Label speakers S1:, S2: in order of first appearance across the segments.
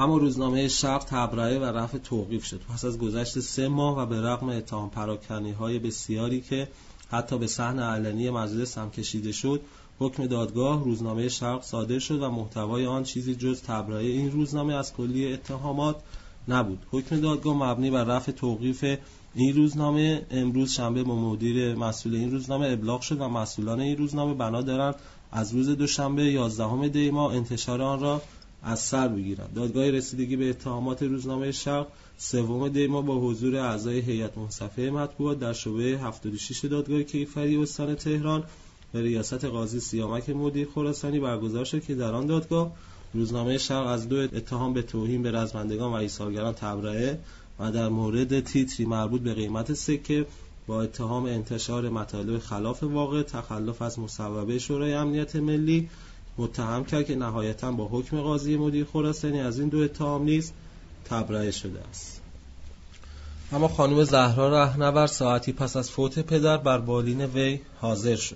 S1: اما روزنامه شرق تبرئه و رفع توقیف شد. پس از گذشت 3 ماه و به رغم اتهام پراکنی‌های بسیاری که حتی به صحن علنی مجلس هم کشیده شد، حکم دادگاه روزنامه شرق صادر شد و محتوای آن چیزی جز تبرئه این روزنامه از کلیه اتهامات نبود. حکم دادگاه مبنی بر رفع توقیف این روزنامه امروز شنبه با مدیر مسئول این روزنامه ابلاغ شد و مسئولان این روزنامه بنا دارند از روز دوشنبه 11 دی ماه انتشار آن را از سر بگیرند. دادگاه رسیدگی به اتهامات روزنامه شرق 3 دی ماه با حضور اعضای هیئت منصفه مطبوعات در شعبه 76 دادگاه کیفری استان تهران به ریاست قاضی سیامک مدیر خراسانی برگزار شد که در آن دادگاه روزنامه شرق از 2 اتهام به توهین به رزمندگان و ایثارگران تبرئه و در مورد تیتری مربوط به قیمت سکه با اتهام انتشار مطالب خلاف واقع تخلف از مصوبه شورای امنیت ملی متهم کرد که نهایتاً با حکم قاضی مدیر خراسانی از این 2 اتهام نیز تبرئه شده است. اما خانم زهرا رهنورد ساعتی پس از فوت پدر بر بالین وی حاضر شد.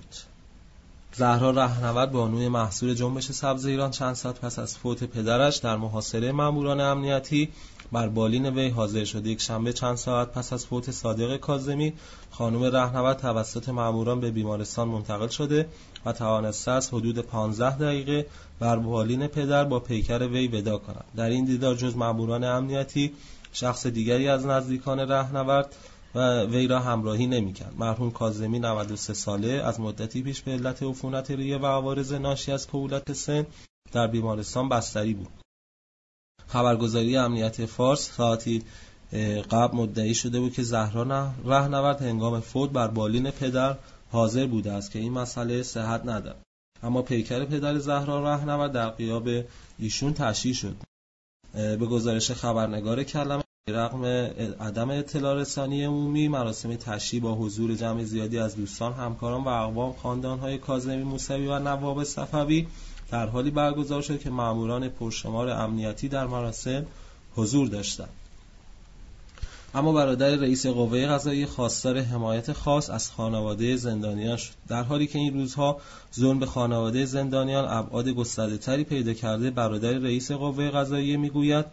S1: زهرا رهنورد بانوی محصول جنبش سبز ایران چند ساعت پس از فوت پدرش در محاصره ماموران امنیتی بر بالین وی حاضر شد. یک شنبه چند ساعت پس از فوت صادق کاظمی خانم رهنورد توسط ماموران به بیمارستان منتقل شده و توانسته است حدود 15 دقیقه بر بالین پدر با پیکر وی وداع کند. در این دیدار جز ماموران امنیتی شخص دیگری از نزدیکان رهنورد و وی را همراهی نمی‌کرد. مرحوم کاظمی 93 ساله از مدتی پیش به علت عفونت ریه و عوارض ناشی از کهولت سن در بیمارستان بستری بود. خبرگزاری امنیت فارس ساعتی قبل مدعی شده بود که زهرا رهنورد هنگام فوت بر بالین پدر حاضر بوده است که این مسئله صحت ندارد. اما پیکر پدر زهرا رهنورد در غیاب ایشون تشییع شد. به گزارش خبرنگار کلمه رغم عدم اطلاع رسانی عمومی مراسم تشییع با حضور جمع زیادی از دوستان، همکاران و اقوام خاندان‌های کاظمی موسوی و نواب صفوی در حالی برگزار شد که ماموران پرشمار امنیتی در مراسم حضور داشتند. اما برادر رئیس قوه قضاییه خواستار حمایت خاص از خانواده زندانیان شد. در حالی که این روزها ظلم به خانواده زندانیان ابعاد گسترده‌تری پیدا کرده، برادر رئیس قوه قضاییه میگوید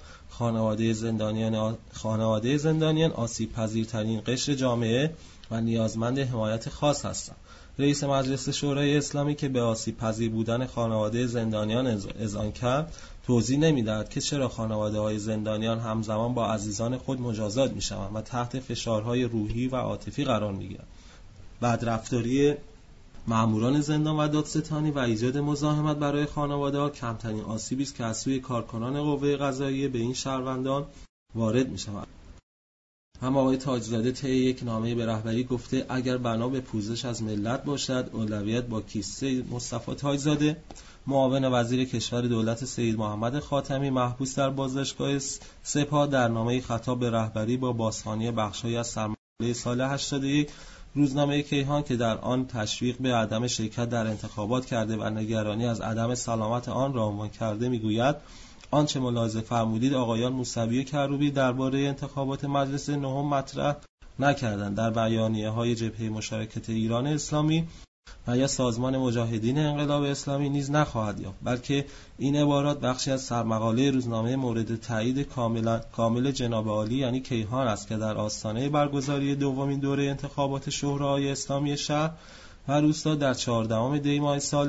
S1: خانواده زندانیان آسیب پذیرترین قشر جامعه و نیازمند حمایت خاص هستند. رئیس مجلس شورای اسلامی که به آسیب پذیر بودن خانواده زندانیان اذعان کرد، توضیح نمی‌دهد که چرا خانواده‌های زندانیان همزمان با عزیزان خود مجازات می‌شوند و تحت فشارهای روحی و عاطفی قرار می‌گیرند. بدرفتاری ماموران زندان و دادستانی و ایجاد مزاحمت برای خانواده‌ها کمترین آسیبی است که از سوی کارکنان قوه قضاییه به این شهروندان وارد می‌شود. هم آقای تاجزاده طی یک نامه به رهبری گفته اگر بنا به پوزش از ملت باشد اولویت با کیسه مصطفی تاجزاده معاون وزیر کشور دولت سید محمد خاتمی محبوس در بازداشتگاه سپاه در نامه خطاب به رهبری با بازخوانی بخش‌هایی از سرمایه سال 81 روزنامه کیهان که در آن تشویق به عدم شرکت در انتخابات کرده و نگرانی از عدم سلامت آن را عنوان کرده میگوید آنچه ملاحظه فرمودید آقایان موسوی و کروبی درباره انتخابات مجلس نهم مطرح نکردند. در بیانیه‌های جبهه مشارکت ایران اسلامی و یا سازمان مجاهدین انقلاب اسلامی نیز نخواهد یافت، بلکه این عبارات بخشی از سرمقاله روزنامه مورد تایید کامل جناب عالی یعنی کیهان است که در آستانه برگزاری دومین دوره انتخابات شورای اسلامی شهر و روستا در 14 دی ماه سال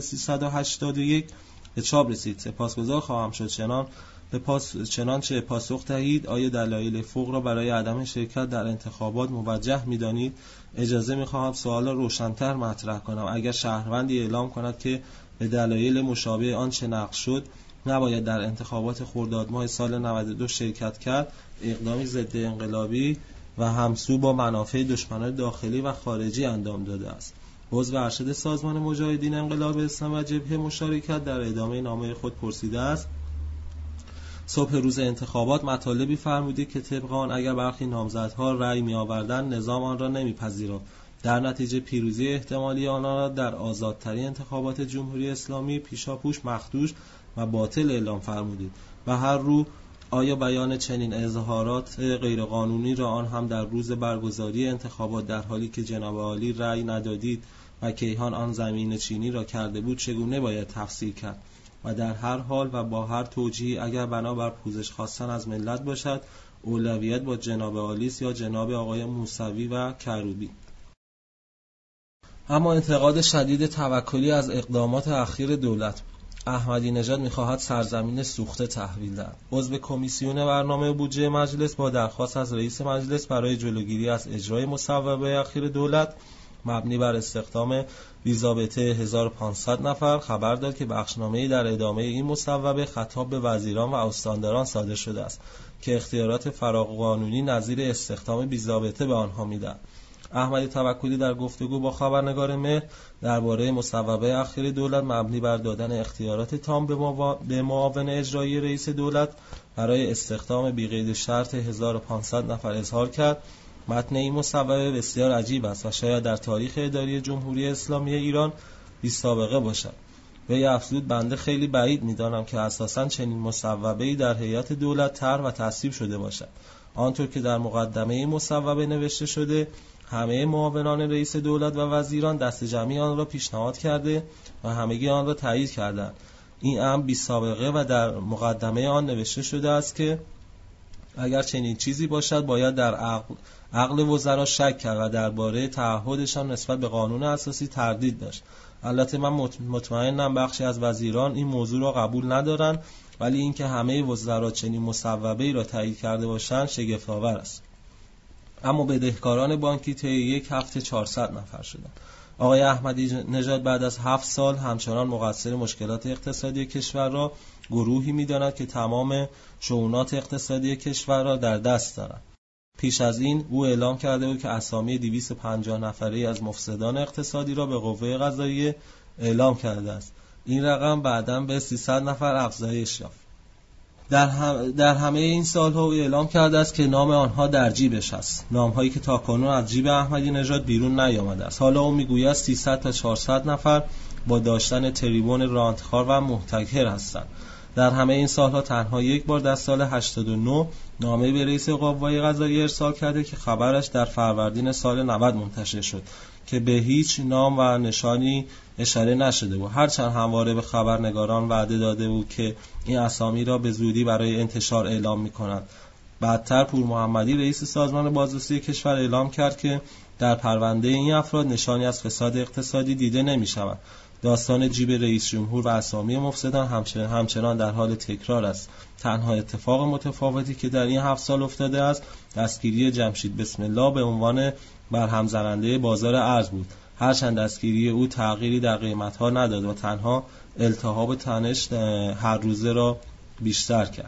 S1: 1381 به چاپ رسید. سپاسگزار خواهم شد چنانچه پاسخ دهید آیا دلایل فوق را برای عدم شرکت در انتخابات موجه می‌دانید؟ اجازه می‌خواهم سوال را روشن‌تر مطرح کنم. اگر شهروندی اعلام کند که به دلایل مشابه آنچه نقل شد نباید در انتخابات خرداد ماه سال 92 شرکت کرد، اقدامی ضد انقلابی و همسو با منافع دشمنان داخلی و خارجی انجام داده است. عضو ارشد سازمان مجاهدین انقلاب اسلامی و جبهه مشارکت در ادامه نامه خود پرسیده است صبح روز انتخابات مطالبی فرمودید که طبق آن اگر برخی نامزدها رأی می‌آوردند نظام آن را نمی‌پذیرفت، در نتیجه پیروزی احتمالی آنها را در آزادترین انتخابات جمهوری اسلامی پیشاپوش مخدوش و باطل اعلام فرمودید و هر رو آیا بیان چنین اظهارات غیرقانونی را آن هم در روز برگزاری انتخابات در حالی که جناب عالی رأی ندادید و کیهان آن زمین چینی را کرده بود چگونه باید تفسیر کرد؟ و در هر حال و با هر توجیهی اگر بنابر پوزش خواستن از ملت باشد اولویت با جناب آلیس یا جناب آقای موسوی و کروبی. اما انتقاد شدید توکلی از اقدامات اخیر دولت. احمدی نژاد می‌خواهد سرزمین سوخته تحویل دهد. عضو کمیسیون برنامه بودجه مجلس با درخواست از رئیس مجلس برای جلوگیری از اجرای مصوبه اخیر دولت مبنی بر استخدام بی‌ضابطه 1500 نفر خبر داد که بخشنامه‌ای در ادامه این مصوبه خطاب به وزیران و استانداران صادر شده است که اختیارات فراق قانونی نظیر استخدام بی‌ضابطه به آنها می‌دهد. احمدی توکلی در گفتگو با خبرنگار مهر درباره مصوبه اخیر دولت مبنی بر دادن اختیارات تام به معاون اجرایی رئیس دولت برای استخدام بی‌قید شرط 1500 نفر اظهار کرد متن این مصوبه بسیار عجیب است و شاید در تاریخ اداری جمهوری اسلامی ایران بی سابقه باشد. وی افزود بنده خیلی بعید می‌دانم که اساساً چنین مصوبه‌ای در هیئت دولت طرح و تصویب شده باشد. آنطور که در مقدمه این مصوبه نوشته شده همه معاونان رئیس دولت و وزیران دست جمعی آن را پیشنهاد کرده و همگی آن را تایید کردند. این امر بی سابقه و در مقدمه آن نوشته شده است که اگر چنین چیزی باشد باید در عقل وزرا شک کرد و درباره تعهدشان نسبت به قانون اساسی تردید داشت. البته من مطمئنم بخشی از وزیران این موضوع را قبول ندارند، ولی اینکه همه وزرا چنین مصوبه‌ای را تایید کرده باشند شگفت‌آور است. اما بدهکاران بانکی طی یک هفته 400 نفر شدند. آقای احمدی نژاد بعد از 7 سال همچنان مقصر مشکلات اقتصادی کشور را گروهی می‌داند که تمام شؤونات اقتصادی کشور را در دست دارند. پیش از این او اعلام کرده بود که اسامی 250 نفری از مفسدان اقتصادی را به قوه قضاییه اعلام کرده است. این رقم بعداً به 300 نفر افزایش یافت. در همه این سالها او اعلام کرده است که نام آنها در جیبش است، نام‌هایی که تاکنون از جیب احمدی نژاد بیرون نیامده است. حالا او میگوید 300 تا 400 نفر با داشتن تریبون رانتخوار و محتکر هستند. در همه این سالها تنها یک بار در سال 89 نامه به رئیس قوه قضاییه ارسال کرده که خبرش در فروردین سال 90 منتشر شد که به هیچ نام و نشانی اشاره نشده بود، هرچند همواره به خبرنگاران وعده داده بود که این اسامی را به زودی برای انتشار اعلام می‌کند. بعدتر پور محمدی رئیس سازمان بازرسی کشور اعلام کرد که در پرونده این افراد نشانی از فساد اقتصادی دیده نمی‌شود. داستان جیب رئیس جمهور و اسامی مفسدان همچنان در حال تکرار است. تنها اتفاق متفاوتی که در این 7 سال افتاده است دستگیری جمشید بسم الله به عنوان برهم زننده بازار ارز بود، هرچند دستگیری او تغییری در قیمت‌ها نداد و تنها التهاب تنش هر روزه را بیشتر کرد.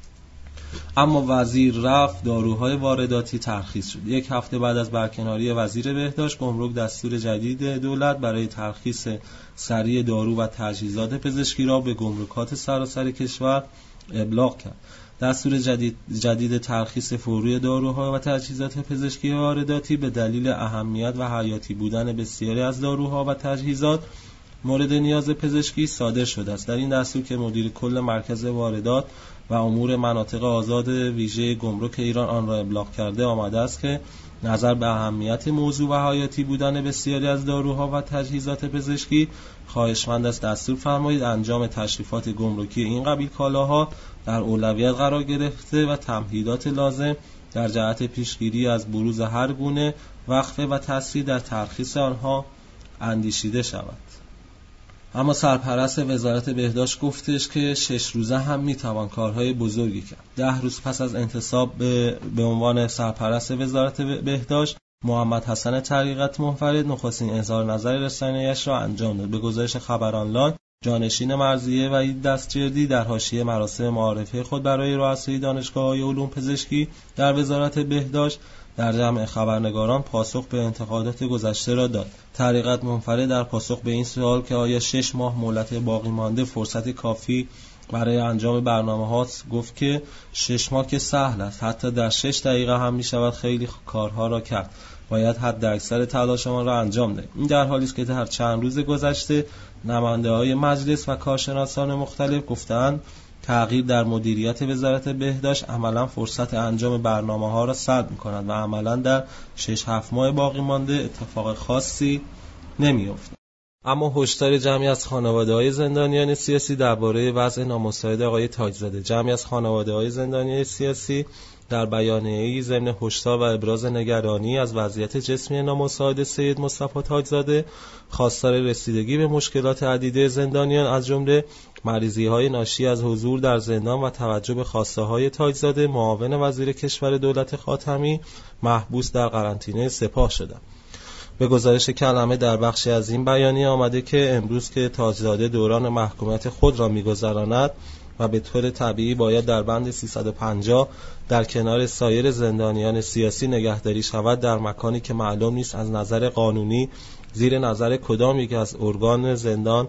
S1: اما وزیر رفت، داروهای وارداتی ترخیص شد. یک هفته بعد از برکناری وزیر بهداشت، گمرک دستور جدید دولت برای ترخیص سریع دارو و تجهیزات پزشکی را به گمرکات سراسر کشور ابلاغ کرد. دستور جدید ترخیص فوری داروها و تجهیزات پزشکی وارداتی به دلیل اهمیت و حیاتی بودن بسیاری از داروها و تجهیزات مورد نیاز پزشکی صادر شده است. در این دستور که مدیر کل مرکز واردات و امور مناطق آزاد ویژه گمرک ایران آن را ابلاغ کرده آمده است که نظر به اهمیت موضوع و حیاتی بودن بسیاری از داروها و تجهیزات پزشکی خواهشمند است دستور فرمایید انجام تشریفات گمرکی این قبیل کالاها در اولویت قرار گرفته و تمهیدات لازم در جهت پیشگیری از بروز هر گونه وقفه و تسریع در ترخیص آنها اندیشیده شود. اما سرپرست وزارت بهداشت گفتش که 6 روزه هم میتوان کارهای بزرگی کرد. 10 روز پس از انتصاب به عنوان سرپرست وزارت بهداشت، محمد حسن طریقت منفرد نخستین اظهار نظر رسانه‌ایش را انجام داد. به گزارش خبر آنلاین، جانشین مرضیه وحید دستجردی در حاشیه مراسم معارفه خود برای رؤسای دانشگاه‌های علوم پزشکی در وزارت بهداشت در جمع خبرنگاران پاسخ به انتقادات گذشته را داد. طریقت منفرد در پاسخ به این سوال که آیا 6 ماه مهلت باقی مانده فرصت کافی برای انجام برنامه هاست گفت که 6 ماه که سهل است، حتی در 6 دقیقه هم می شود خیلی کارها را کرد، باید حد اکثر تلاشمان را انجام دهیم. این در حالی است که در چند روز گذشته نماینده‌های مجلس و کارشناسان مختلف گفتند تغییر در مدیریت وزارت بهداشت عملاً فرصت انجام برنامه‌ها را سلب می‌کند و عملاً در 6-7 ماه باقی مانده اتفاق خاصی نمی‌افتد. اما هشدار جمعی از خانواده‌های زندانیان سیاسی درباره وضع نامساعد آقای تاجزاده. جمعی از خانواده‌های زندانیان سیاسی در بیانیه‌ای ضمن هشدار و ابراز نگرانی از وضعیت جسمی نامساعد سید مصطفی تاجزاده، خواستار رسیدگی به مشکلات عدیده زندانیان از جمله مریضی‌های ناشی از حضور در زندان و توجه به خواسته‌های تاجزاده، معاون وزیر کشور دولت خاتمی، محبوس در قرنطینه سپاه شدند. به گزارش کلمه در بخشی از این بیانیه آمده که امروز که تاجزاده دوران محکومیت خود را می‌گذراند و به طور طبیعی باید در بند 350 در کنار سایر زندانیان سیاسی نگهداری شود، در مکانی که معلوم نیست از نظر قانونی زیر نظر کدام یک از ارگان زندان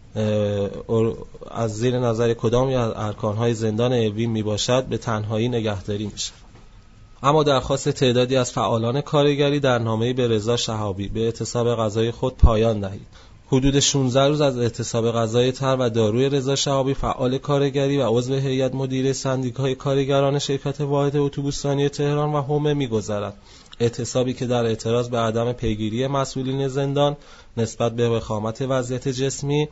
S1: از زیر نظر کدام یک از ارکان‌های زندان اوین میباشد، به تنهایی نگهداری میشود. اما درخواست تعدادی از فعالان کارگری در نامه‌ای به رضا شهابی به اعتصاب غذای خود پایان دهید. حدود 16 روز از اعتصاب غذای تر و داروی رضا شهابی، فعال کارگری و عضو هیئت مدیره سندیکای کارگران شرکت واحد اتوبوسرانی تهران و حومه می‌گذرد. اعتصابی که در اعتراض به عدم پیگیری مسئولین زندان نسبت به وخامت وضعیت جسمی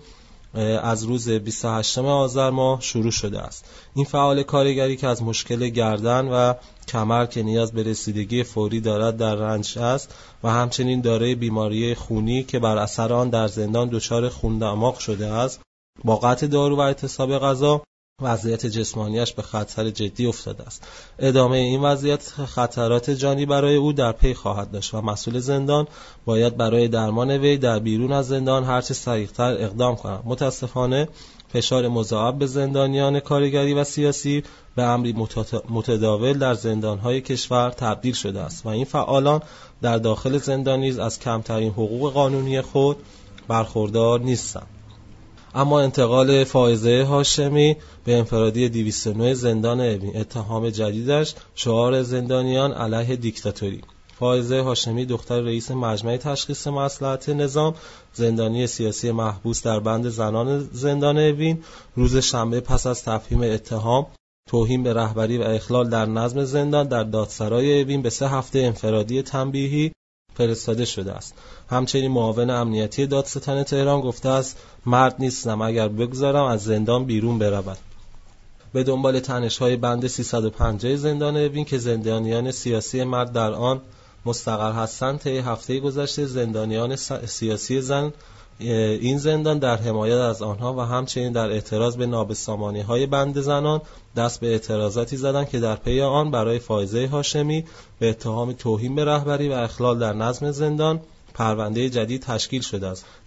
S1: از روز 28 آذر ماه شروع شده است. این فعال کارگری که از مشکل گردن و کمر که نیاز به رسیدگی فوری دارد در رنج است و همچنین دارای بیماری خونی که بر اثر آن در زندان دچار خون دماغ شده است، با قطع دارو و اعتصاب غذا وضعیت جسمانیش به خطر جدی افتاده است. ادامه این وضعیت خطرات جانی برای او در پی خواهد داشت و مسئول زندان باید برای درمان وی در بیرون از زندان هرچه سریعتر اقدام کند. متاسفانه فشار مضاعف به زندانیان کارگری و سیاسی به امری متداول در زندانهای کشور تبدیل شده است و این فعالان در داخل زندان نیز از کمترین حقوق قانونی خود برخوردار نیستند. اما انتقال فائزه هاشمی به انفرادی 209 زندان اوین، اتهام جدیدش شعار زندانیان علیه دیکتاتوری. فائزه هاشمی دختر رئیس مجمع تشخیص مصلحت نظام، زندانی سیاسی محبوس در بند زنان زندان اوین، روز شنبه پس از تفهیم اتهام توهین به رهبری و اخلال در نظم زندان در دادسرای اوین به 3 هفته انفرادی تنبیهی فرستاده شده است. همچنین معاون امنیتی دادستان تهران گفته است مرد نیستم اگر بگذارم از زندان بیرون برود. به دنبال تنش‌های بند 350 زندان اوین که زندانیان سیاسی مرد در آن مستقر هستند، طی هفته گذشته زندانیان سیاسی زن این زندان در حمایت از آنها و همچنین در اعتراض به نابسامانی‌های بند زنان دست به اعتراضاتی زدند که در پی آن برای فائزه هاشمی به اتهام توهین به رهبری و اخلال در نظم زندان پرونده جدید تشکیل شده است.